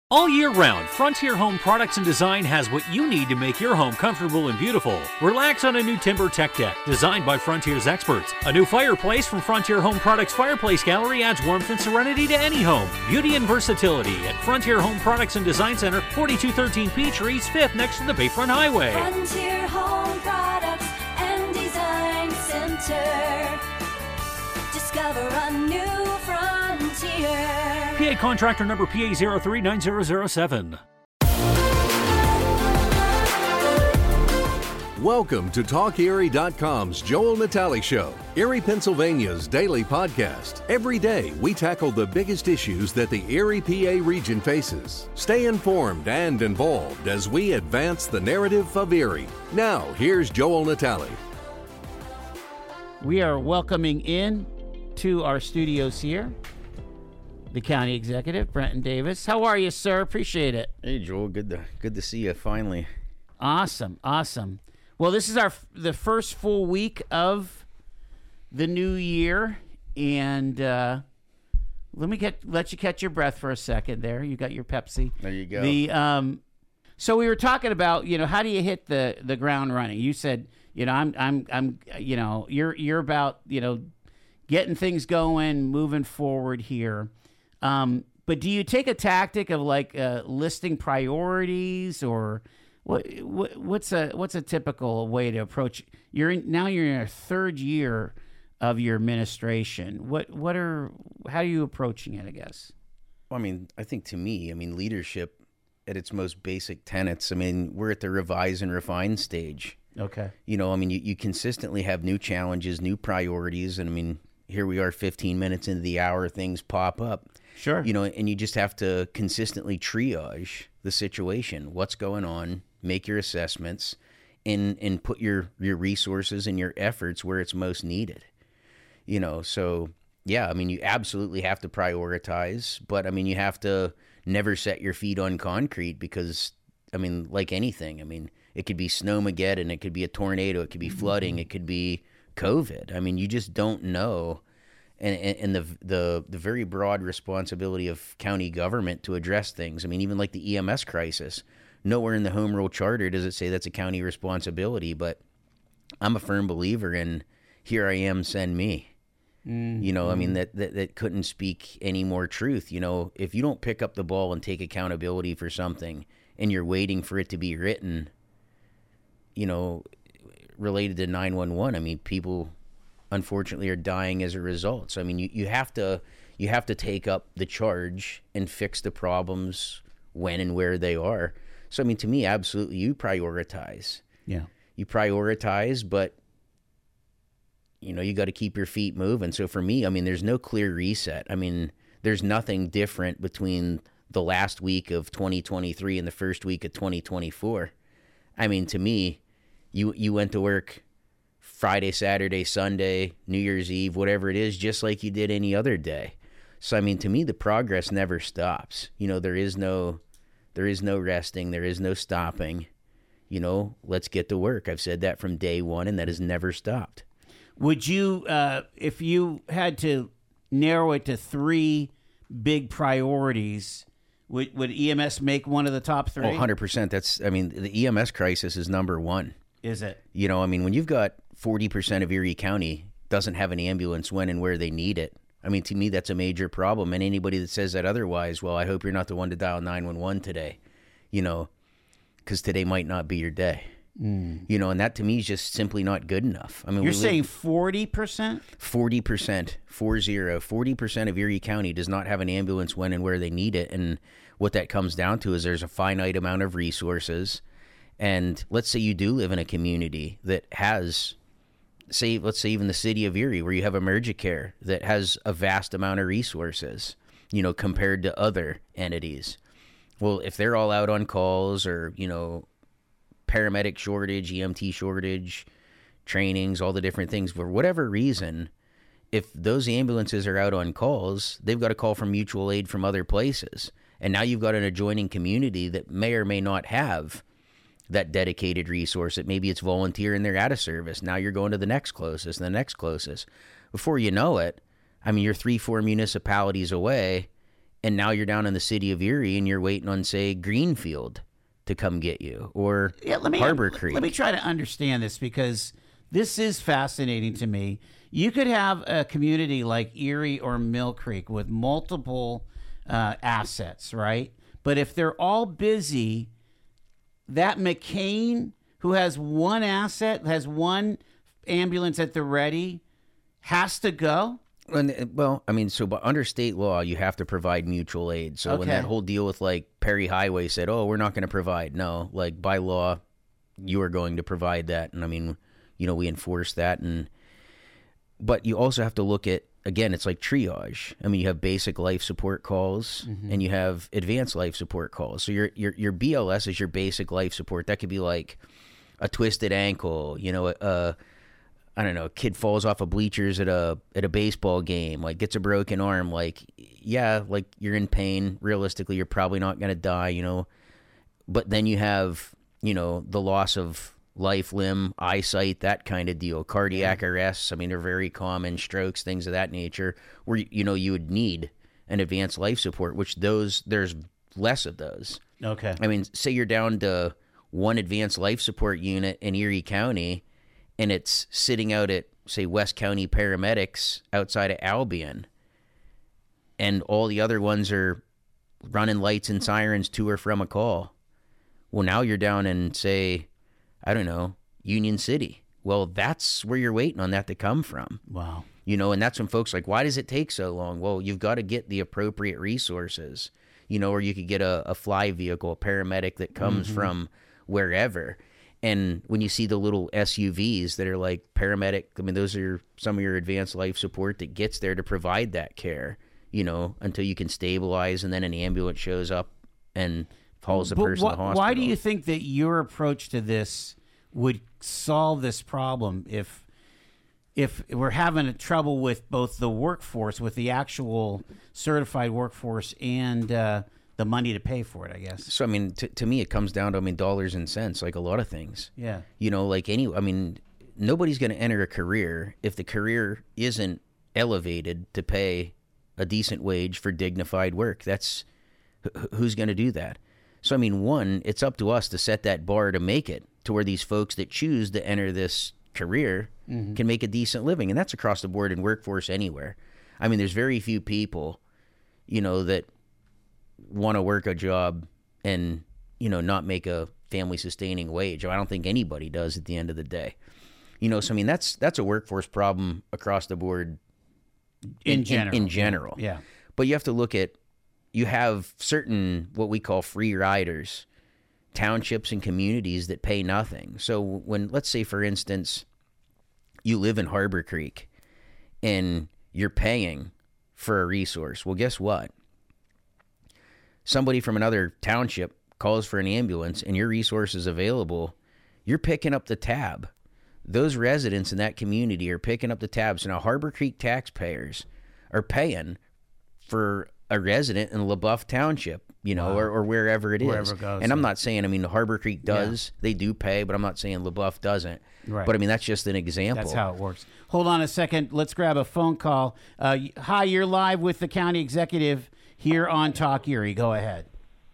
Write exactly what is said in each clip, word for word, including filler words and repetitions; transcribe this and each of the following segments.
All year round, Frontier Home Products and Design has what you need to make your home comfortable and beautiful. Relax on a new Timber Tech Deck, designed by Frontier's experts. A new fireplace from Frontier Home Products Fireplace Gallery adds warmth and serenity to any home. Beauty and versatility at Frontier Home Products and Design Center, forty-two thirteen Peachtree East fifth, next to the Bayfront Highway. Frontier Home Products and Design Center. Discover a new frontier. P A contractor number P A zero three nine zero zero seven. Welcome to Talk Erie dot com's Joel Natale Show, Erie, Pennsylvania's daily podcast. Every day, we tackle the biggest issues that the Erie P A region faces. Stay informed and involved as we advance the narrative of Erie. Now, here's Joel Natale. We are welcoming in to our studios here the County Executive, Brenton Davis. How are you, sir? Appreciate it. Hey, Joel. Good to good to see you finally. Awesome, awesome. Well, this is our the first full week of the new year, and uh, let me get let you catch your breath for a second. There, you got your Pepsi. There you go. The um, so we were talking about, you know, how do you hit the the ground running? You said, you know, I'm I'm I'm you know, you're you're about, you know, getting things going, moving forward here. Um, but do you take a tactic of like uh, listing priorities, or what, what? What's a what's a typical way to approach? You're in, now you're in your third year of your administration. What what are how are you approaching it? I guess. Well, I mean, I think to me, I mean, leadership at its most basic tenets. I mean, we're at the revise and refine stage. Okay. You know, I mean, you, you consistently have new challenges, new priorities, and I mean, here we are, fifteen minutes into the hour, things pop up. Sure. You know, and you just have to consistently triage the situation. What's going on? Make your assessments, and and put your your resources and your efforts where it's most needed. You know, so yeah, I mean, you absolutely have to prioritize, but I mean, you have to never set your feet on concrete because, I mean, like anything, I mean, it could be snowmageddon, it could be a tornado, it could be flooding, it could be COVID. I mean, you just don't know. And, and the the the very broad responsibility of county government to address things. I mean, even like the E M S crisis, nowhere in the Home Rule Charter does it say that's a county responsibility. But I'm a firm believer in here I am, send me. Mm-hmm. You know, I mean, that, that that couldn't speak any more truth. You know, if you don't pick up the ball and take accountability for something, and you're waiting for it to be written, you know, related to nine one one, I mean, people unfortunately are dying as a result. So I mean, you, you have to you have to take up the charge and fix the problems when and where they are. So I mean, to me, absolutely, you prioritize. Yeah, you prioritize, but you know, you got to keep your feet moving. So for me, I mean, there's no clear reset. I mean, there's nothing different between the last week of twenty twenty-three and the first week of twenty twenty-four. I mean, to me, you you went to work Friday, Saturday, Sunday, New Year's Eve, whatever it is, just like you did any other day. So, I mean, to me, the progress never stops. You know, there is no, there is no resting. There is no stopping. You know, let's get to work. I've said that from day one, and that has never stopped. Would you, uh, if you had to narrow it to three big priorities, would, would E M S make one of the top three? Oh, one hundred percent. That's, I mean, the E M S crisis is number one. Is it? You know, I mean, when you've got forty percent of Erie County doesn't have an ambulance when and where they need it, I mean, to me, that's a major problem. And anybody that says that otherwise, well, I hope you're not the one to dial nine one one today, you know, because today might not be your day. Mm. You know, and that to me is just simply not good enough. I mean, you're saying forty percent? forty percent, four zero, forty percent of Erie County does not have an ambulance when and where they need it. And what that comes down to is there's a finite amount of resources. And let's say you do live in a community that has, say, let's say even the city of Erie, where you have EmergiCare that has a vast amount of resources, you know, compared to other entities. Well, if they're all out on calls or, you know, paramedic shortage, E M T shortage, trainings, all the different things, for whatever reason, if those ambulances are out on calls, they've got a call from mutual aid from other places. And now you've got an adjoining community that may or may not have that dedicated resource. That maybe it's volunteer and they're out of service. Now you're going to the next closest and the next closest. Before you know it, I mean, you're three, four municipalities away, and now you're down in the city of Erie and you're waiting on, say, Greenfield to come get you, or yeah, let me, Harbor let, Creek. Let me try to understand this, because this is fascinating to me. You could have a community like Erie or Mill Creek with multiple uh, assets, right? But if they're all busy, that McCain, who has one asset, has one ambulance at the ready, has to go? And, well, I mean, so but under state law, you have to provide mutual aid. So when Okay. that whole deal with like Perry Highway said, oh, we're not going to provide. No, like by law, you are going to provide that. And I mean, you know, we enforce that. And but you also have to look at, again, it's like triage. I mean, you have basic life support calls Mm-hmm. and you have advanced life support calls. So your your your B L S is your basic life support. That could be like a twisted ankle, you know, a, I don't know, a kid falls off of bleachers at a at a baseball game, like gets a broken arm. Like, yeah, like you're in pain. Realistically, you're probably not going to die, you know. But then you have, you know, the loss of life, limb, eyesight, that kind of deal. Cardiac arrests. I mean, they're very common. Strokes, things of that nature, where, you know, you would need an advanced life support, which those, there's less of those. Okay. I mean, say you're down to one advanced life support unit in Erie County, and it's sitting out at, say, West County paramedics outside of Albion, and all the other ones are running lights and sirens to or from a call. Well, now you're down in, say, I don't know, Union City. Well, that's where you're waiting on that to come from. Wow. You know, and that's when folks are like, why does it take so long? Well, you've got to get the appropriate resources, you know, or you could get a, a fly vehicle, a paramedic that comes Mm-hmm. from wherever. And when you see the little S U Vs that are like paramedic, I mean, those are some of your advanced life support that gets there to provide that care, you know, until you can stabilize, and then an ambulance shows up and hauls the But person wh- to the hospital. why do you think that your approach to this would solve this problem if if we're having a trouble with both the workforce, with the actual certified workforce, and uh, the money to pay for it, I guess? So, I mean, to, to me, it comes down to, I mean, dollars and cents, like a lot of things. Yeah. You know, like any, I mean, nobody's going to enter a career if the career isn't elevated to pay a decent wage for dignified work. That's, wh- who's going to do that? So, I mean, one, it's up to us to set that bar to make it to where these folks that choose to enter this career Mm-hmm. can make a decent living. And that's across the board in workforce anywhere. I mean, there's very few people, you know, that want to work a job and, you know, not make a family sustaining wage. I don't think anybody does at the end of the day. You know, so I mean, that's that's a workforce problem across the board In general. In, general. Yeah. But you have to look at, you have certain what we call free riders, townships and communities that pay nothing. So when, let's say, for instance, you live in Harbor Creek and you're paying for a resource. Well, guess what? Somebody from another township calls for an ambulance and your resource is available. You're picking up the tab. Those residents in that community are picking up the tab. So now Harbor Creek taxpayers are paying for a resident in LaBeouf Township, you know, Wow. or, or wherever it is. Wherever it goes, and I'm yeah. not saying, I mean, Harbor Creek does. They do pay, but I'm not saying LaBeouf doesn't. Right. But I mean, that's just an example. That's how it works. Hold on a second. Let's grab a phone call. Uh, y- hi, you're live with the county executive here on Talk Erie. Go ahead.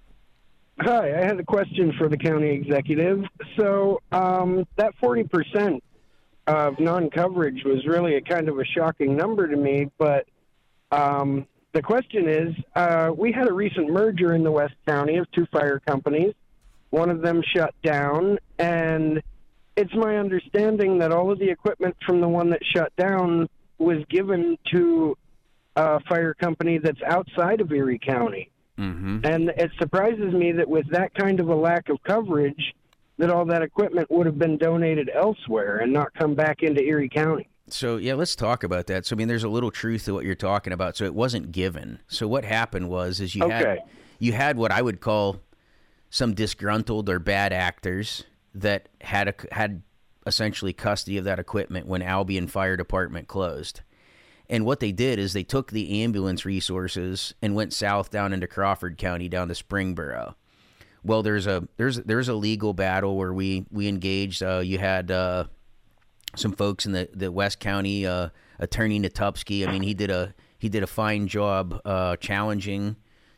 Hi, I had a question for the county executive. So um, that forty percent of non-coverage was really a kind of a shocking number to me, but um, the question is, uh, we had a recent merger in the West County of two fire companies. One of them shut down, and it's my understanding that all of the equipment from the one that shut down was given to a fire company that's outside of Erie County. Mm-hmm. And it surprises me that with that kind of a lack of coverage, that all that equipment would have been donated elsewhere and not come back into Erie County. So, yeah, let's talk about that. So, I mean, there's a little truth to what you're talking about. So it wasn't given. So what happened was is you had Okay. you had what I would call some disgruntled or bad actors that had a, had essentially custody of that equipment when Albion Fire Department closed. And what they did is they took the ambulance resources and went south down into Crawford County, down to Springboro. Well, there's a there's there's a legal battle where we we engaged. Uh, you had uh, some folks in the, the West County, uh, Attorney Natupsky. I mean, he did a he did a fine job uh, challenging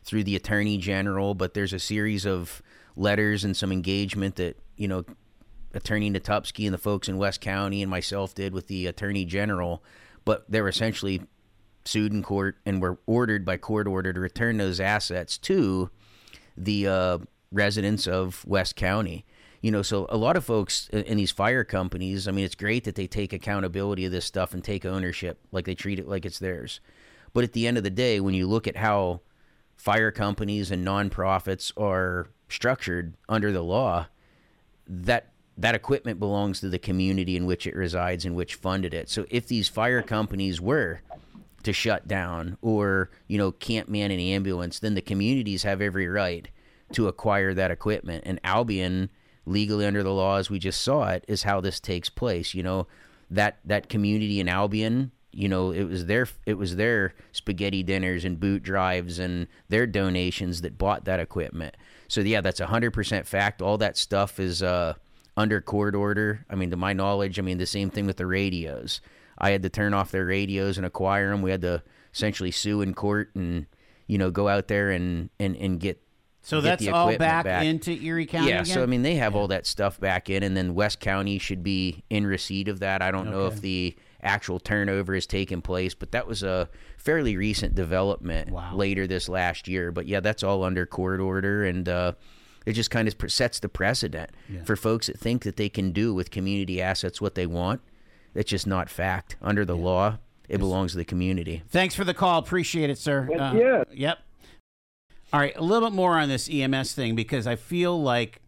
through the Attorney General, but there's a series of letters and some engagement that, you know, Attorney Natupsky and the folks in West County and myself did with the Attorney General, but they were essentially sued in court and were ordered by court order to return those assets to the uh, residents of West County. You know, so a lot of folks in these fire companies, I mean, it's great that they take accountability of this stuff and take ownership, like they treat it like it's theirs. But at the end of the day, when you look at how fire companies and nonprofits are structured under the law, that that equipment belongs to the community in which it resides and which funded it. So if these fire companies were to shut down or, you know, can't man an ambulance, then the communities have every right to acquire that equipment. And Albion, legally under the law as we just saw it, is how this takes place. You know, that that community in Albion, you know, it was their it was their spaghetti dinners and boot drives and their donations that bought that equipment. So yeah, that's one hundred percent fact. All that stuff is uh, under court order. I mean, to my knowledge, I mean, the same thing with the radios. I had to turn off their radios and acquire them. We had to essentially sue in court and, you know, go out there and, and, and get So get that's the all equipment back, back into Erie County Yeah, again? so I mean, they have all that stuff back in, and then West County should be in receipt of that. I don't know Okay. if the actual turnover has taken place, but that was a fairly recent development Wow. later this last year. But yeah, that's all under court order, and uh, it just kind of sets the precedent Yeah. for folks that think that they can do with community assets what they want. That's just not fact. Under the law, it belongs to the community. Thanks for the call. Appreciate it, sir. Yes, Uh, yes. Yep. All right, a little bit more on this E M S thing, because I feel like,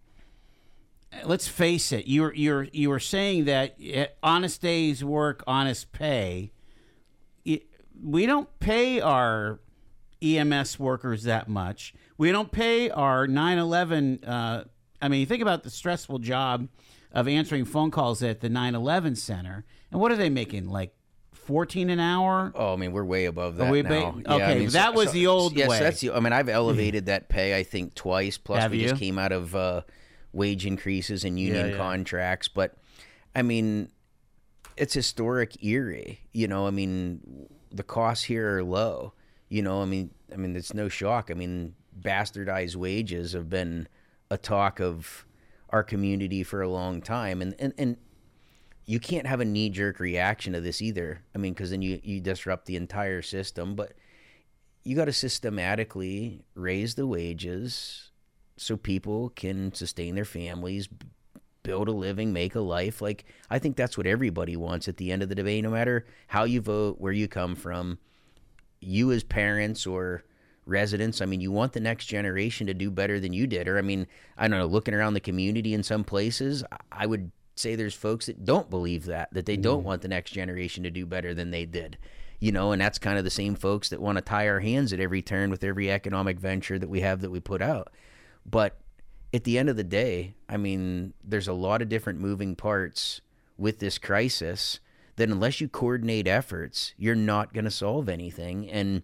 let's face it, you're you're you were saying that eh, honest days work, honest pay. It, we don't pay our E M S workers that much. We don't pay our nine eleven. Uh, I mean, think about the stressful job of answering phone calls at the nine eleven center, and what are they making, like fourteen an hour? Oh, I mean, we're way above that we now. ba- Yeah, I okay, mean, that was the old yes, way. that's the. I mean, I've elevated that pay, I think, twice. Plus, Have we you? just came out of uh, wage increases and union Yeah, yeah. contracts. But I mean, it's historic Erie. You know, I mean, the costs here are low. You know, I mean, I mean, it's no shock. I mean, bastardized wages have been a talk of our community for a long time, and and and. You can't have a knee-jerk reaction to this either. I mean, because then you, you disrupt the entire system. But you got to systematically raise the wages so people can sustain their families, b- build a living, make a life. Like, I think that's what everybody wants at the end of the day, no matter how you vote, where you come from. You as parents or residents, I mean, you want the next generation to do better than you did. Or, I mean, I don't know, looking around the community in some places, I would say there's folks that don't believe that, that they don't want the next generation to do better than they did, you know, and that's kind of the same folks that want to tie our hands at every turn with every economic venture that we have that we put out. But at the end of the day, I mean, there's a lot of different moving parts with this crisis that unless you coordinate efforts, you're not going to solve anything. And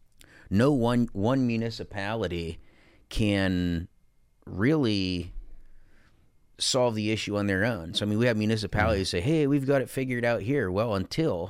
no one, one municipality can really solve the issue on their own. So, I mean, we have municipalities say, hey, we've got it figured out here. Well, until,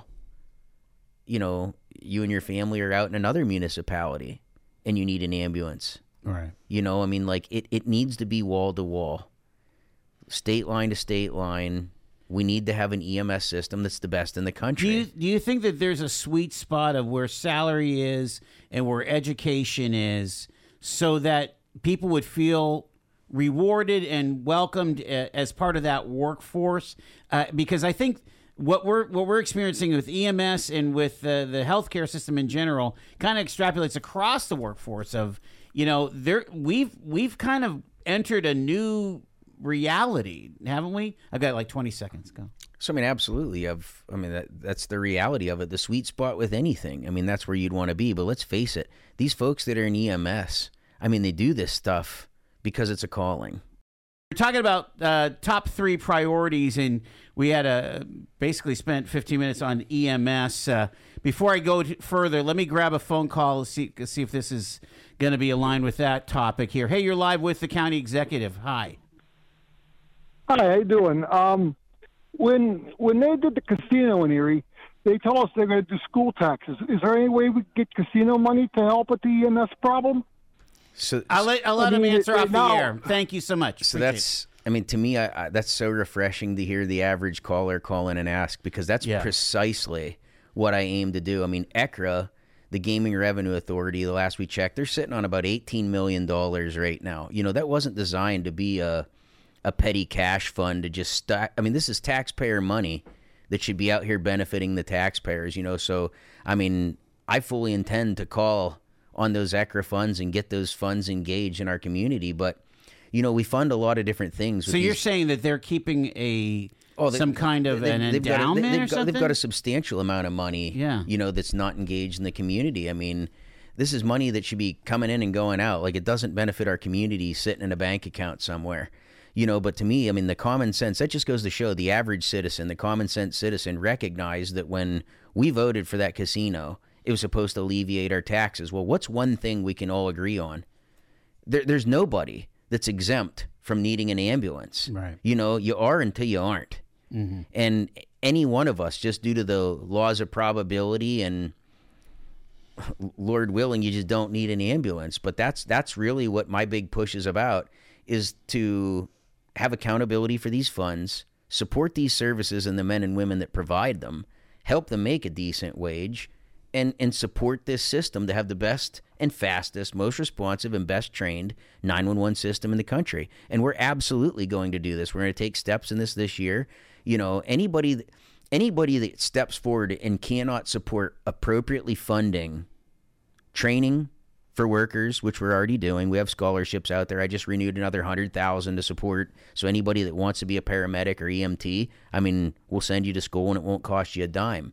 you know, you and your family are out in another municipality and you need an ambulance. Right. You know, I mean, like, it, it needs to be wall to wall, state line to state line. We need to have an E M S system that's the best in the country. Do you, do you think that there's a sweet spot of where salary is and where education is so that people would feel rewarded and welcomed uh, as part of that workforce? Uh, because I think what we're what we're experiencing with E M S and with uh, the healthcare system in general kind of extrapolates across the workforce. Of you know, there we've we've kind of entered a new reality, haven't we? I've got like twenty seconds. Go. So, I mean, absolutely. I've, I mean, that, that's the reality of it. The sweet spot with anything. I mean, that's where you'd want to be. But let's face it, these folks that are in E M S, I mean, they do this stuff because it's a calling. We're talking about uh, top three priorities, and we had a basically spent fifteen minutes on E M S. Uh, before I go t- further, let me grab a phone call to see, see if this is going to be aligned with that topic here. Hey, you're live with the county executive. Hi. Hi, how you doing? Um, when when they did the casino in Erie, they told us they're going to do school taxes. Is there any way we could get casino money to help with the E M S problem? So I'll let I'll let I him mean, answer it- off now- the air. Thank you so much. So Appreciate that's, I mean, to me, I, I, that's so refreshing to hear the average caller call in and ask, because that's Yeah. precisely what I aim to do. I mean, E C R A, the Gaming Revenue Authority, the last we checked, they're sitting on about eighteen million dollars right now. You know, that wasn't designed to be a, a petty cash fund to just stack. I mean, this is taxpayer money that should be out here benefiting the taxpayers, you know. So, I mean, I fully intend to call on those E C R A funds and get those funds engaged in our community. But, you know, we fund a lot of different things. So with you're these- saying that they're keeping a Oh, they- some kind of they- an they've got a- endowment they've or got, something? They've got a substantial amount of money, Yeah. you know, that's not engaged in the community. I mean, this is money that should be coming in and going out. Like, it doesn't benefit our community sitting in a bank account somewhere, you know. But to me, I mean, the common sense, that just goes to show the average citizen, the common sense citizen, recognized that when we voted for that casino, it was supposed to alleviate our taxes. Well, what's one thing we can all agree on? There, there's nobody that's exempt from needing an ambulance. Right. You know, you are until you aren't. Mm-hmm. And any one of us, just due to the laws of probability and Lord willing, you just don't need an ambulance. But that's that's really what my big push is about, is to have accountability for these funds, support these services and the men and women that provide them, help them make a decent wage, and, and support this system to have the best and fastest, most responsive and best trained nine one one system in the country. And we're absolutely going to do this. We're going to take steps in this this year. You know, anybody anybody that steps forward and cannot support appropriately funding training for workers, which we're already doing. We have scholarships out there. I just renewed another one hundred thousand dollars to support. So anybody that wants to be a paramedic or E M T, I mean, we'll send you to school and it won't cost you a dime.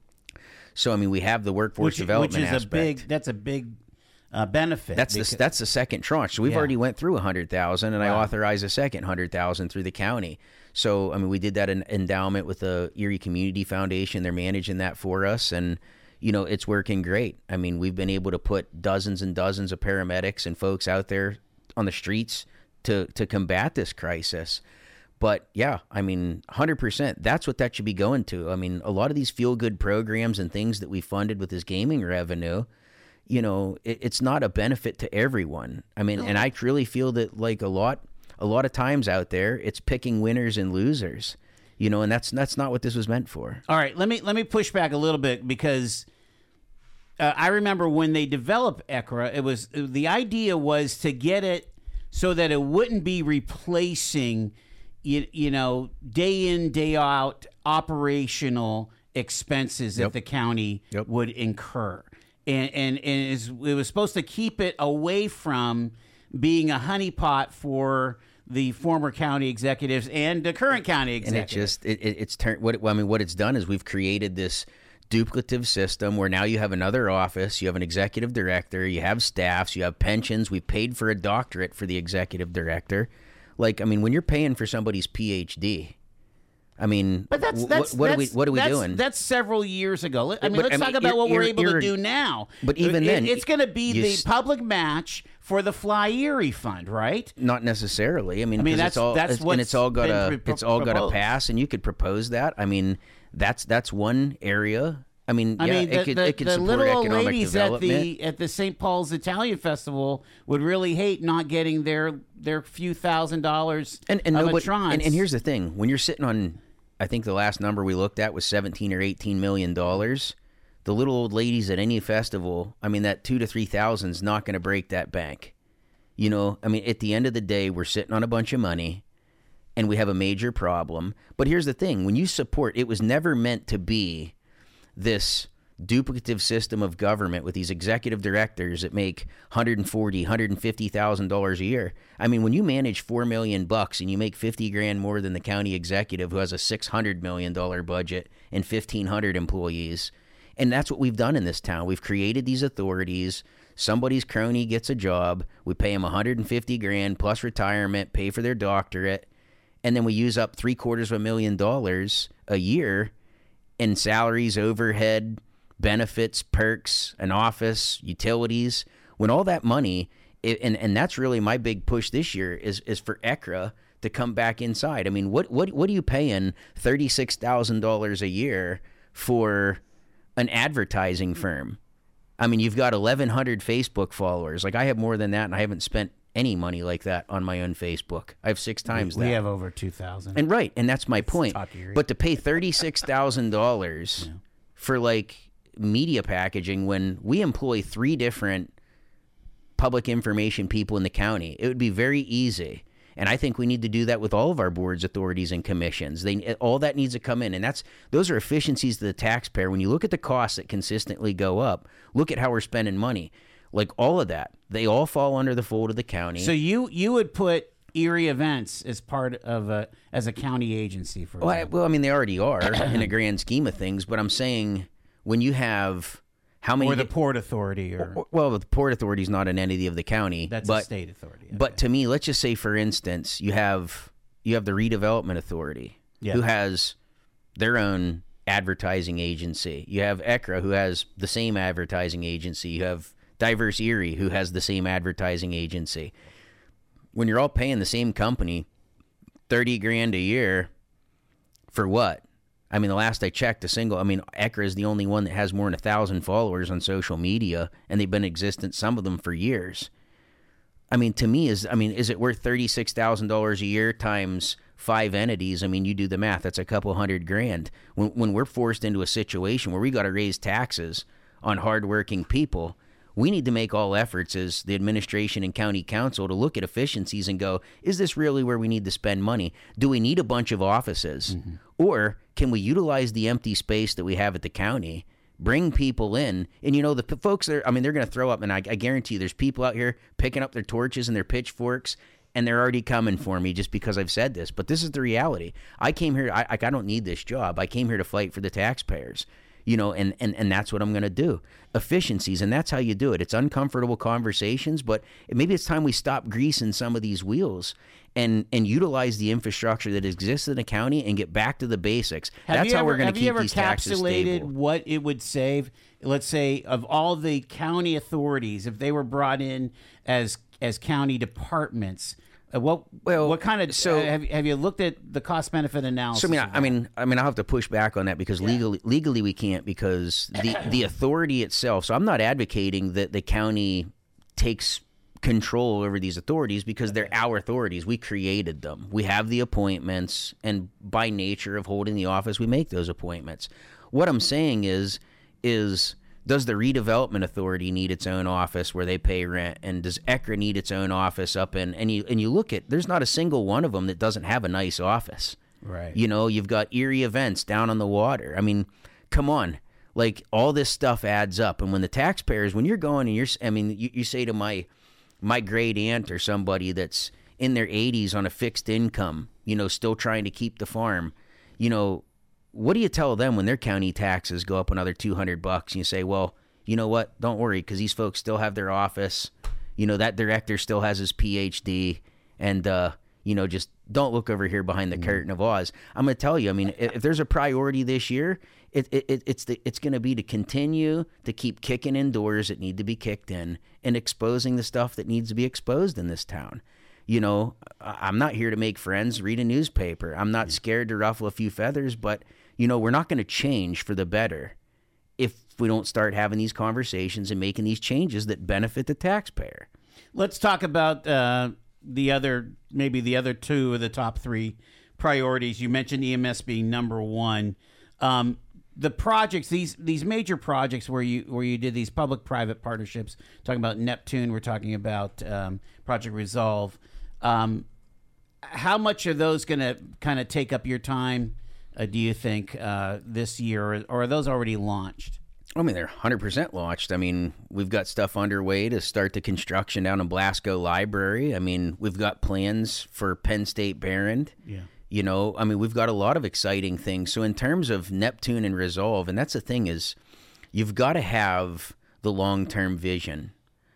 So, I mean, we have the workforce which, development which is aspect. a big that's a big uh, benefit. That's the that's the second tranche. So we've Yeah. already went through a hundred thousand, and Wow. I authorized a second hundred thousand through the county. So I mean, we did that in endowment with the Erie Community Foundation. They're managing that for us, and you know, it's working great. I mean, we've been able to put dozens and dozens of paramedics and folks out there on the streets to to combat this crisis. But yeah, I mean, one hundred percent. That's what that should be going to. I mean, a lot of these feel-good programs and things that we funded with this gaming revenue, you know, it, it's not a benefit to everyone. I mean, and I truly feel that, like, a lot, a lot of times out there, it's picking winners and losers, you know, and that's that's not what this was meant for. All right, let me let me push back a little bit, because uh, I remember when they developed E C R A, it was the idea was to get it so that it wouldn't be replacing, you, you know, day in, day out operational expenses Yep. that the county Yep. would incur. And, and, and it's, it was supposed to keep it away from being a honeypot for the former county executives and the current county And executives. it just it, it, it's turned what it, I mean what it's done is we've created this duplicative system where now you have another office, you have an executive director, you have staffs, you have pensions. We paid for a doctorate for the executive director. Like, I mean, when you're paying for somebody's P H D, I mean, But that's wh- that's what, that's, are we what are we that's, doing? That's several years ago. Let- I mean, But, let's I mean, talk about ir- what we're ir- able ir- to do now. But even It- then, it's going to be you the s- public match for the Fly Erie Fund, right? Not necessarily. I mean, I mean, 'cause that's- it's all that's it's, and it's all got what's to been it's all got to proposed. pass, and you could propose that. I mean, that's that's one area. I mean, I yeah, mean, the, it could the, it could the support little old economic ladies at development. the at the Saint Paul's Italian Festival would really hate not getting their their few thousand dollars And and of nobody, a and, and here's the thing: when you're sitting on, I think the last number we looked at was seventeen or eighteen million dollars. The little old ladies at any festival, I mean, that two to three thousand is not going to break that bank. You know, I mean, at the end of the day, we're sitting on a bunch of money, and we have a major problem. But here's the thing: when you support, it was never meant to be this duplicative system of government with these executive directors that make one hundred forty, one hundred fifty thousand dollars a year. I mean, when you manage four million bucks and you make fifty grand more than the county executive who has a six hundred million dollar budget and fifteen hundred employees, and that's what we've done in this town. We've created these authorities. Somebody's crony gets a job. We pay them one hundred fifty grand plus retirement, pay for their doctorate, and then we use up three quarters of a million dollars a year in salaries, overhead, benefits, perks, an office, utilities. When all that money, it, and and that's really my big push this year is is for E C R A to come back inside. I mean, what what what are you paying thirty-six thousand dollars a year for an advertising firm? I mean, you've got eleven hundred Facebook followers. Like, I have more than that, and I haven't spent any money like that on my own Facebook. I have six times we, that. We have over two thousand. And right, and that's my It's point. top eerie. But to pay thirty-six thousand dollars Yeah. for, like, media packaging when we employ three different public information people in the county, it would be very easy. And I think we need to do that with all of our boards, authorities, and commissions. They all that needs to come in, and that's those are efficiencies to the taxpayer. When you look at the costs that consistently go up, look at how we're spending money. Like, all of that, they all fall under the fold of the county. So you you would put Erie Events as part of a as a county agency, for well, I, example. well, I mean, they already are in a grand scheme of things. But I'm saying when you have how many Or the Port Authority, or, or- well, the Port Authority is not an entity of the county. that's but, a state authority. But okay. to me, let's just say, for instance, you have you have the Redevelopment Authority, Yeah. who has their own advertising agency. You have E C R A, who has the same advertising agency. You have Diverse Erie, who has the same advertising agency. When you're all paying the same company thirty grand a year, for what? I mean, the last I checked, a single, I mean, E C R A is the only one that has more than a thousand followers on social media, and they've been existent, some of them, for years. I mean, to me, is I mean, is it worth thirty-six thousand dollars a year times five entities? I mean, you do the math. That's a couple hundred grand. When when we're forced into a situation where we got to raise taxes on hardworking people, we need to make all efforts as the administration and county council to look at efficiencies and go, is this really where we need to spend money? Do we need a bunch of offices? Mm-hmm. Or can we utilize the empty space that we have at the county, bring people in? And, you know, the p- folks there, I mean, they're going to throw up, and I, I guarantee you there's people out here picking up their torches and their pitchforks, and they're already coming for me just because I've said this. But this is the reality. I came here, I, I don't need this job. I came here to fight for the taxpayers. You know, and, and, and that's what I'm going to do. Efficiencies, and that's how you do it. It's uncomfortable conversations, but maybe it's time we stop greasing some of these wheels and and utilize the infrastructure that exists in the county and get back to the basics. Have That's you how ever, we're going to keep these Have taxes you ever encapsulated stable. what it would save, let's say, of all the county authorities, if they were brought in as as county departments? Uh, what Well, what kind of so- uh, have have you looked at the cost benefit analysis? So I mean, of I, I that? mean, I mean, I'll have to push back on that because legally, legally, we can't because the the authority itself. So I'm not advocating that the county takes control over these authorities because they're our authorities. We created them. We have the appointments, and by nature of holding the office, we make those appointments. What I'm saying is, is does the Redevelopment Authority need its own office where they pay rent? And does E C R A need its own office up in, and you and you look at, there's not a single one of them that doesn't have a nice office. Right. You know, you've got Erie Events down on the water. I mean, come on. Like, all this stuff adds up. And when the taxpayers, when you're going and you're, I mean, you, you say to my my great aunt or somebody that's in their eighties on a fixed income, you know, still trying to keep the farm, you know, what do you tell them when their county taxes go up another two hundred bucks? And you say, well, you know what? Don't worry, because these folks still have their office. You know, that director still has his P H D. And, uh, you know, just don't look over here behind the curtain of Oz. I'm going to tell you, I mean, if, if there's a priority this year, it, it, it's the, it's going to be to continue to keep kicking in doors that need to be kicked in and exposing the stuff that needs to be exposed in this town. You know, I- I'm not here to make friends, read a newspaper. I'm not scared to ruffle a few feathers, but, you know, we're not going to change for the better if we don't start having these conversations and making these changes that benefit the taxpayer. Let's talk about uh, the other, maybe the other two of the top three priorities. You mentioned E M S being number one. Um, the projects, these these major projects where you where you did these public-private partnerships, talking about Neptune, we're talking about um, Project Resolve. Um, how much are those going to kind of take up your time, uh, do you think, uh, this year, or, or are those already launched? I mean, they're one hundred percent launched. I mean, we've got stuff underway to start the construction down in Blasco Library. I mean, we've got plans for Penn State Barron. Yeah. You know, I mean, we've got a lot of exciting things. So in terms of Neptune and Resolve, and that's the thing is, you've got to have the long-term vision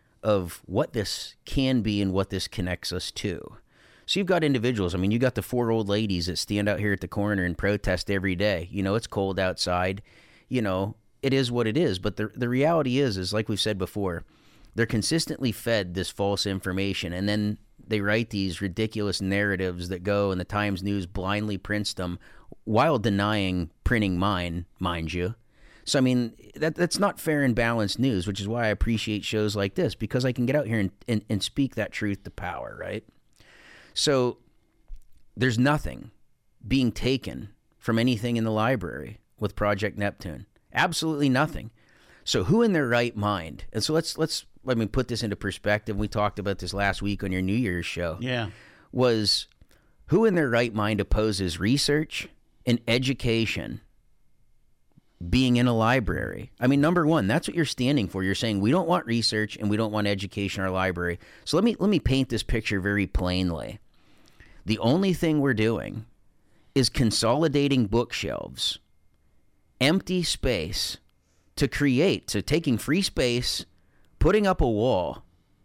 of what this can be and what this connects us to. So you've got individuals. I mean, you got the four old ladies that stand out here at the corner and protest every day. You know, it's cold outside. You know, it is what it is. But the the reality is, is like we've said before, they're consistently fed this false information, and then they write these ridiculous narratives that go, and the Times News blindly prints them while denying printing mine, mind you. So, I mean, that that's not fair and balanced news, which is why I appreciate shows like this, because I can get out here and, and, and speak that truth to power, right? So there's nothing being taken from anything in the library with Project Neptune. Absolutely nothing. So who in their right mind? And so let's, let's let me put this into perspective. We talked about this last week on your New Year's show. Yeah. Was who in their right mind opposes research and education being in a library? I mean, number one, that's what you're standing for. You're saying we don't want research and we don't want education in our library. So let me let me paint this picture very plainly. The only thing we're doing is consolidating bookshelves, empty space, to create, so taking free space, putting up a wall,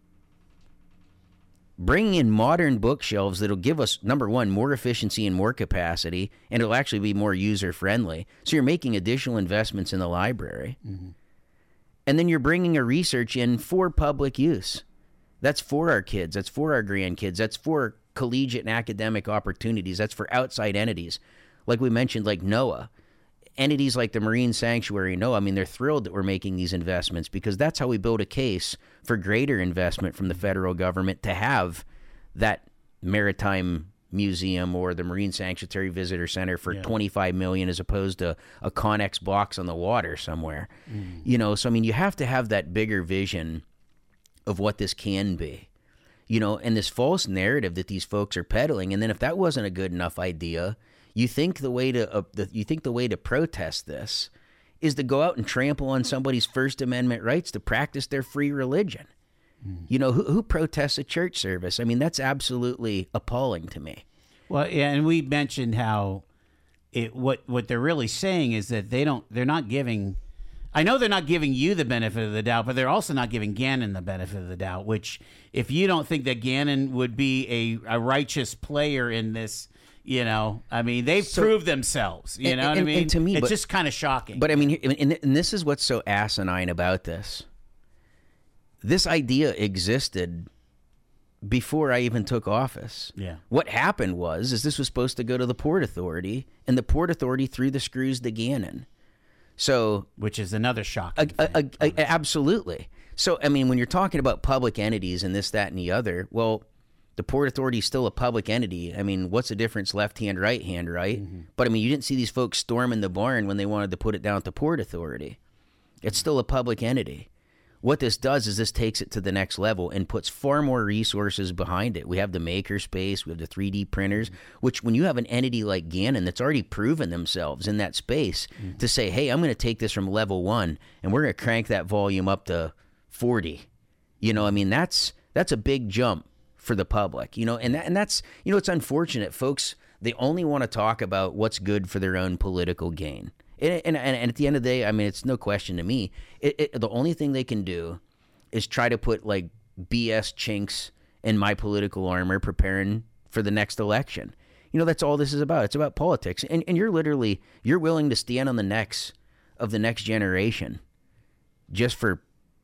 bringing in modern bookshelves that'll give us, number one, more efficiency and more capacity, and it'll actually be more user-friendly. So you're making additional investments in the library. Mm-hmm. And then you're bringing a research in for public use. That's for our kids. That's for our grandkids. That's for collegiate and academic opportunities. That's for outside entities. Like we mentioned, like NOAA. Entities like the Marine Sanctuary, NOAA, I mean, they're thrilled that we're making these investments because that's how we build a case for greater investment from the federal government to have that maritime museum or the Marine Sanctuary Visitor Center for yeah. twenty-five million dollars as opposed to a Connex box on the water somewhere. Mm. You know, so I mean, you have to have that bigger vision of what this can be. You know, and this false narrative that these folks are peddling, and then if that wasn't a good enough idea, You think the way to uh, the, you think the way to protest this is to go out and trample on somebody's First Amendment rights to practice their free religion. Mm. You know, who, who protests a church service? I mean, that's absolutely appalling to me. Well, yeah, and we mentioned how it what what they're really saying is that they don't they're not giving. I know they're not giving you the benefit of the doubt, but they're also not giving Gannon the benefit of the doubt. Which, if you don't think that Gannon would be a, a righteous player in this. You know, I mean, they've so, proved themselves. You and, know what and, I mean? And to me, it's but, just kind of shocking. But I mean, and, and this is what's so asinine about this. This idea existed before I even took office. Yeah. What happened was, is this was supposed to go to the Port Authority, and the Port Authority threw the screws to Gannon. So, which is another shocking a, thing. A, a, a, absolutely. So, I mean, when you're talking about public entities and this, that, and the other, well. The Port Authority is still a public entity. I mean, what's the difference left hand, right hand, right? Mm-hmm. But, I mean, you didn't see these folks storming the barn when they wanted to put it down at the Port Authority. It's still a public entity. What this does is this takes it to the next level and puts far more resources behind it. We have the maker space. We have the three D printers, mm-hmm. which when you have an entity like Gannon that's already proven themselves in that space mm-hmm. to say, hey, I'm going to take this from level one and we're going to crank that volume up to forty. You know, I mean, that's that's a big jump for the public, you know, and that, and that's, you know, it's unfortunate, folks. They only want to talk about what's good for their own political gain. And, and, and at the end of the day, I mean, it's no question to me, it, it, the only thing they can do is try to put like B S chinks in my political armor preparing for the next election. You know, that's all this is about. It's about politics. And, and you're literally, you're willing to stand on the necks of the next generation just for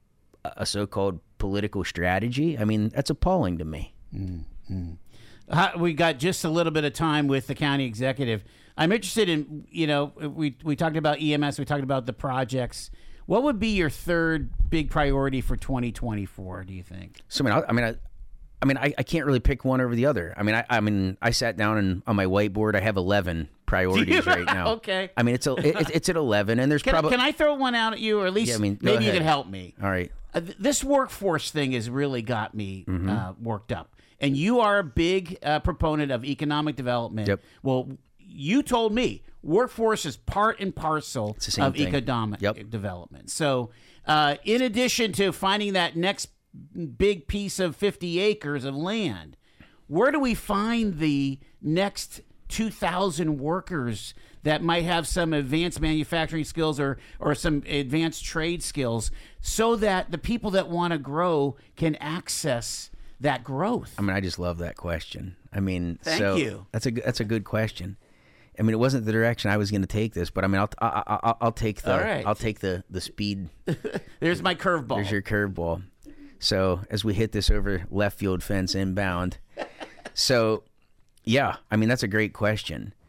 a so-called political strategy. I mean, that's appalling to me. Mm-hmm. Uh, we got just a little bit of time with the county executive. I'm interested in, you know, we we talked about E M S, we talked about the projects. What would be your third big priority for twenty twenty-four, do you think? So, I mean, I, I mean, I, I mean, I, I can't really pick one over the other. I mean, I, I mean, I sat down and on my whiteboard, I have eleven priorities right now. Okay. I mean, it's a, it, it's at eleven, and there's can, probably. Can I throw one out at you, or at least yeah, I mean, maybe ahead. you can help me? All right. Uh, th- this workforce thing has really got me mm-hmm. uh, worked up. And you are a big uh, proponent of economic development. Yep. Well, you told me workforce is part and parcel of thing. economic yep. development. So, uh, in addition to finding that next big piece of fifty acres of land, where do we find the next two thousand workers that might have some advanced manufacturing skills or, or some advanced trade skills so that the people that want to grow can access that growth? I mean, I just love that question. I mean, Thank so you. That's a that's a good question. I mean, it wasn't the direction I was going to take this, but I mean, I'll I, I, I'll take the All right. I'll take the the speed. There's my curveball. There's your curveball. So as we hit this over left field fence inbound, so yeah, I mean that's a great question.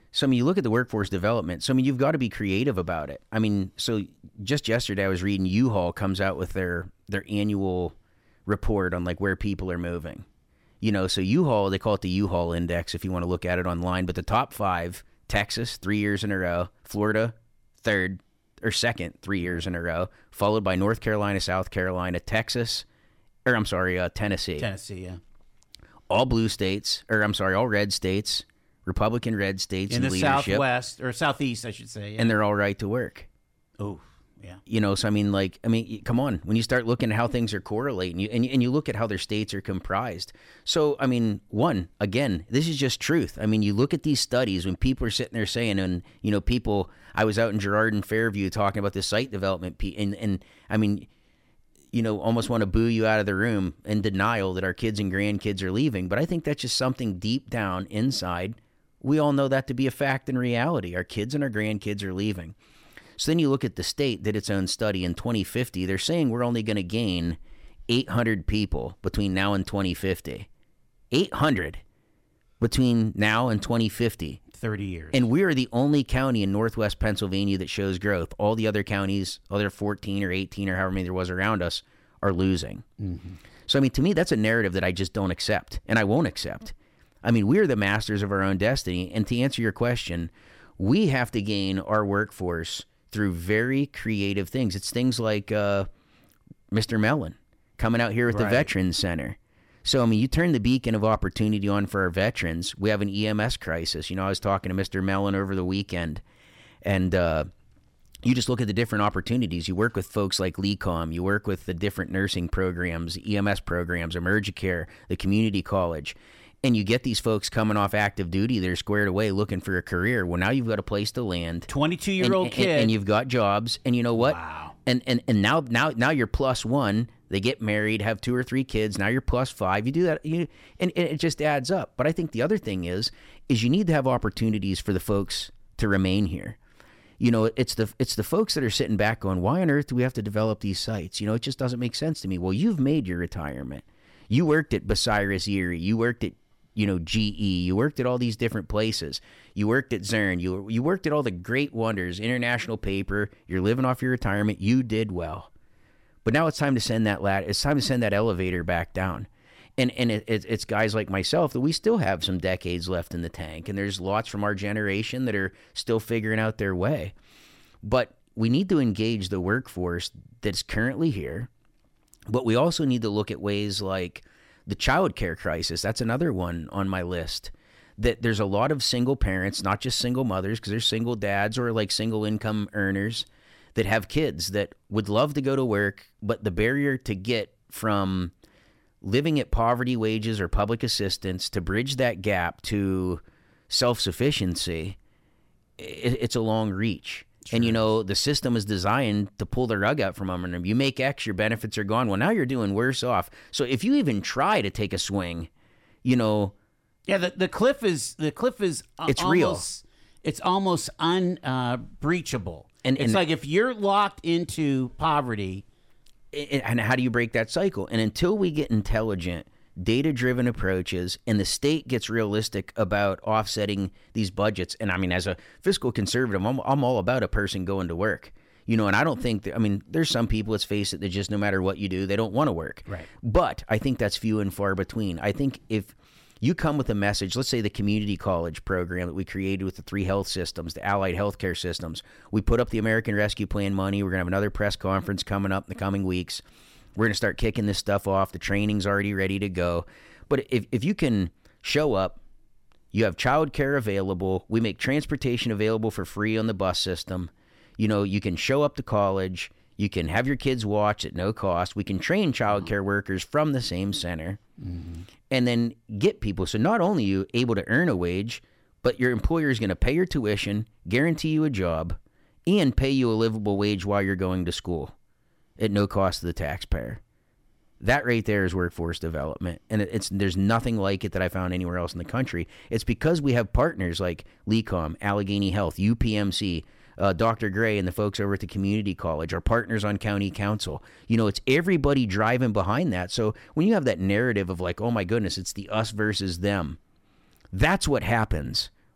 So, I mean, you look at the workforce development. So, I mean, you've got to be creative about it. I mean, so just yesterday I was reading U-Haul comes out with their, their annual report on like where people are moving. You know, so U-Haul, they call it the U-Haul index if you want to look at it online. But the top five, Texas, three years in a row. Florida, third or second, three years in a row. Followed by North Carolina, South Carolina, Texas, or I'm sorry, uh, Tennessee. Tennessee, yeah. All blue states, or I'm sorry, all red states. Republican red states in in the leadership. Southwest or Southeast, I should say. Yeah. And they're all right to work. Oh, yeah. You know, so I mean, like, I mean, come on. When you start looking at how things are correlating, you, and, you, and you look at how their states are comprised. So, I mean, one, again, this is just truth. I mean, you look at these studies when people are sitting there saying, and, you know, people, I was out in Girard and Fairview talking about the site development, and, and I mean, you know, almost want to boo you out of the room in denial that our kids and grandkids are leaving. But I think that's just something deep down inside. We all know that to be a fact and reality. Our kids and our grandkids are leaving. So then you look at the state did its own study in twenty fifty. They're saying we're only going to gain eight hundred people between now and twenty fifty. eight hundred between now and twenty fifty. thirty years. And we are the only county in Northwest Pennsylvania that shows growth. All the other counties, other fourteen or eighteen or however many there was around us, are losing. Mm-hmm. So, I mean, to me, that's a narrative that I just don't accept, and I won't accept. I mean, we're the masters of our own destiny. And to answer your question, we have to gain our workforce through very creative things. It's things like uh, Mister Mellon coming out here with right. the Veterans Center. So, I mean, you turn the beacon of opportunity on for our veterans. We have an E M S crisis. You know, I was talking to Mister Mellon over the weekend, and uh, you just look at the different opportunities. You work with folks like LECOM. You work with the different nursing programs, E M S programs, Emergicare, the community college. And you get these folks coming off active duty. They're squared away looking for a career. Well, now you've got a place to land. twenty-two-year-old and, kid. And, and you've got jobs. And you know what? Wow. And, and, and now, now, now you're plus one. They get married, have two or three kids. Now you're plus five. You do that, you, and, and it just adds up. But I think the other thing is, is you need to have opportunities for the folks to remain here. You know, it's the it's the folks that are sitting back going, why on earth do we have to develop these sites? You know, it just doesn't make sense to me. Well, you've made your retirement. You worked at Bucyrus Erie. You worked at, you know, G E. You worked at all these different places. You worked at Zurn. You you worked at all the great wonders, International Paper. You're living off your retirement. You did well. But now it's time to send that ladder. It's time to send that elevator back down. And and it, it, it's guys like myself that we still have some decades left in the tank. And there's lots from our generation that are still figuring out their way. But we need to engage the workforce that's currently here. But we also need to look at ways like the child care crisis. That's another one on my list. That there's a lot of single parents, not just single mothers, because there's single dads or like single income earners that have kids that would love to go to work, but the barrier to get from living at poverty wages or public assistance to bridge that gap to self-sufficiency, it, it's a long reach. Sure. And, you know, the system is designed to pull the rug out from under them. You make X, your benefits are gone. Well, now you're doing worse off. So if you even try to take a swing, you know... Yeah, the, the cliff is the cliff is uh, it's almost, real. It's almost unbreachable. Uh, and, it's and, like if you're locked into poverty... And how do you break that cycle? And until we get intelligent, data-driven approaches, and the state gets realistic about offsetting these budgets, and I mean, as a fiscal conservative, I'm, I'm all about a person going to work. You know, and I don't think that, I mean, there's some people, let's face it, that just no matter what you do, they don't want to work. Right. But I think that's few and far between. I think if you come with a message, let's say the community college program that we created with the three health systems, the allied healthcare systems, we put up the American Rescue Plan money. We're going to have another press conference coming up in the coming weeks. We're going to start kicking this stuff off. The training's already ready to go. But if, if you can show up, you have childcare available. We make transportation available for free on the bus system. You know, you can show up to college. You can have your kids watch at no cost. We can train childcare workers from the same center. Mm-hmm. And then get people. So not only are you able to earn a wage, but your employer is going to pay your tuition, guarantee you a job, and pay you a livable wage while you're going to school at no cost to the taxpayer. That right there is workforce development. And it's there's nothing like it that I found anywhere else in the country. It's because we have partners like LECOM, Allegheny Health, U P M C, Uh, Doctor Gray and the folks over at the community college, our partners on county council. You know, it's everybody driving behind that. So when you have that narrative of like, oh my goodness, it's the us versus them, that's what happens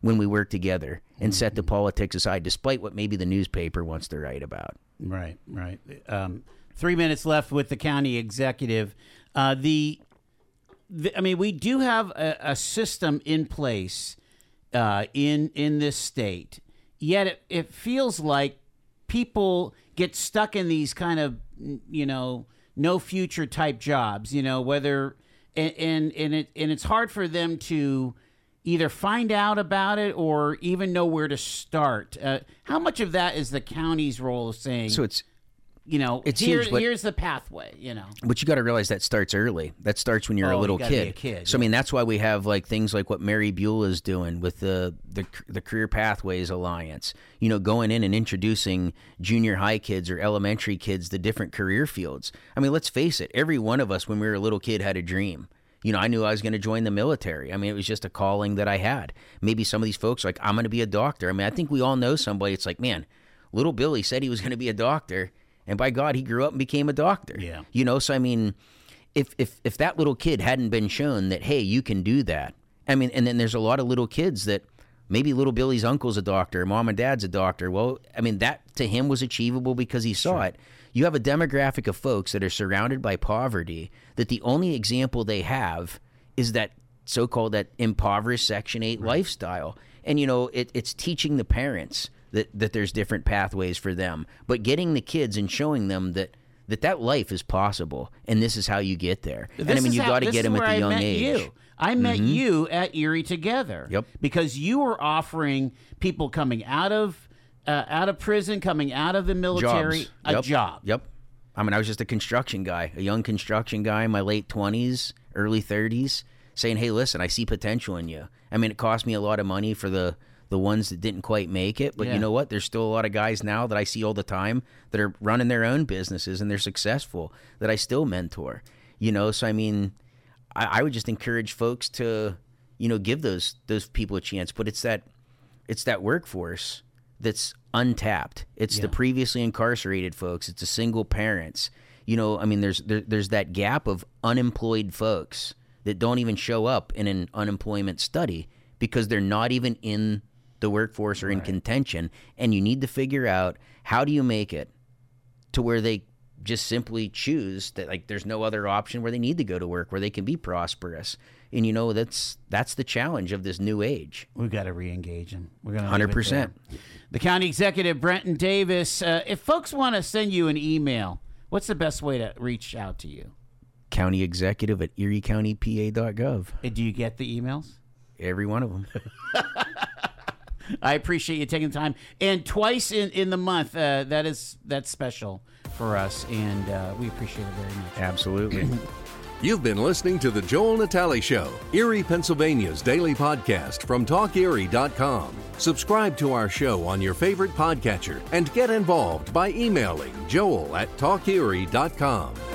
when we work together and mm-hmm. set the politics aside, despite what maybe the newspaper wants to write about. Right, right. Um, three minutes left with the county executive. Uh, the, the, I mean, we do have a, a system in place uh, in in this state, yet it, it feels like people get stuck in these kind of, you know, no future type jobs, you know, whether and and, and it and it's hard for them to either find out about it or even know where to start. Uh, how much of that is the county's role of saying, so it's, you know, it's here, huge, but, here's the pathway, you know. But you got to realize that starts early. That starts when you're oh, a little you kid. Be a kid. So, yeah. I mean, that's why we have like things like what Mary Buell is doing with the, the the Career Pathways Alliance, you know, going in and introducing junior high kids or elementary kids to different career fields. I mean, let's face it. Every one of us when we were a little kid had a dream. You know, I knew I was going to join the military. I mean, it was just a calling that I had. Maybe some of these folks are like, I'm going to be a doctor. I mean, I think we all know somebody. It's like, man, little Billy said he was going to be a doctor. And by God, he grew up and became a doctor. Yeah. You know, so I mean, if if if that little kid hadn't been shown that, hey, you can do that. I mean, and then there's a lot of little kids that maybe little Billy's uncle's a doctor, mom and dad's a doctor. Well, I mean, that to him was achievable because he saw Sure. it. You have a demographic of folks that are surrounded by poverty that the only example they have is that so-called that impoverished Section eight right. lifestyle. And, you know, it, it's teaching the parents that, that there's different pathways for them, but getting the kids and showing them that that, that life is possible and this is how you get there. This and I mean, you how, got to get them at the I young met age. You. I met mm-hmm. you at Erie Together. Yep. Because you were offering people coming out of uh, out of prison, coming out of the military, Jobs. a Yep. job. Yep. I mean, I was just a construction guy, a young construction guy in my late twenties, early thirties, saying, hey, listen, I see potential in you. I mean, it cost me a lot of money for the, the ones that didn't quite make it. But Yeah. you know what? There's still a lot of guys now that I see all the time that are running their own businesses and they're successful that I still mentor. You know, so I mean, I, I would just encourage folks to, you know, give those those people a chance. But it's that it's that workforce that's untapped. It's Yeah. the previously incarcerated folks. It's the single parents. You know, I mean, there's there, there's that gap of unemployed folks that don't even show up in an unemployment study because they're not even in the workforce or in Right. contention. And you need to figure out, how do you make it to where they just simply choose that, like, there's no other option, where they need to go to work, where they can be prosperous. And, you know, that's that's the challenge of this new age. We've got to re-engage them. We're going to one hundred percent. The county executive, Brenton Davis. Uh, if folks want to send you an email, what's the best way to reach out to you? County executive at erie county p a dot gov. Uh, Do you get the emails? Every one of them. I appreciate you taking the time. And twice in, in the month, uh, that is that's special for us, and uh, we appreciate it very much. Absolutely. You've been listening to The Joel Natale Show, Erie, Pennsylvania's daily podcast from talk erie dot com. Subscribe to our show on your favorite podcatcher and get involved by emailing joel at talk erie dot com.